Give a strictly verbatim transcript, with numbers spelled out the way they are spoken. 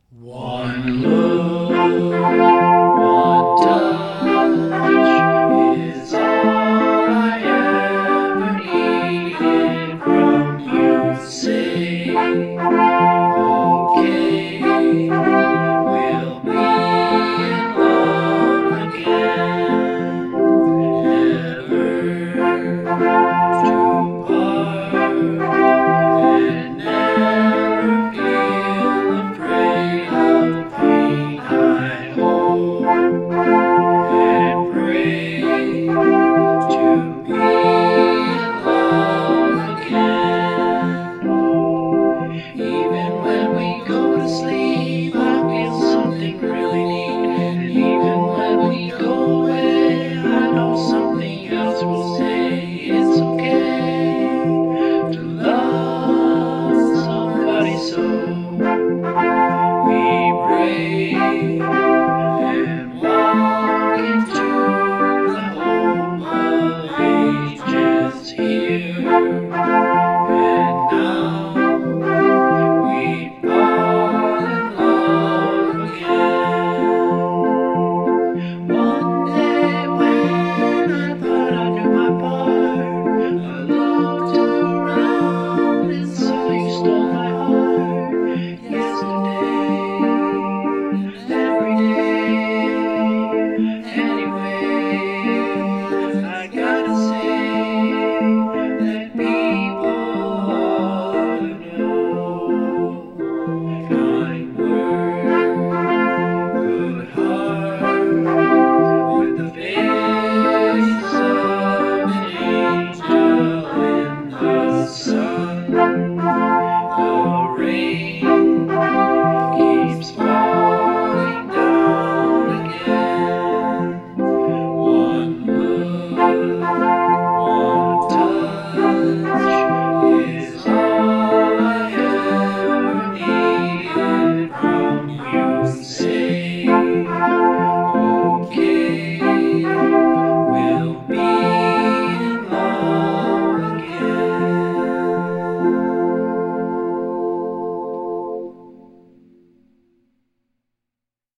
One look, one touch is all I ever needed from you. Say, okay, we'll be in love again, never to part, and never feel afraid of pain. I hope and pray to be in love again. Even when we go to sleep, I feel something really neat. And even when we go away, I know something else will say it's okay to love somebody so.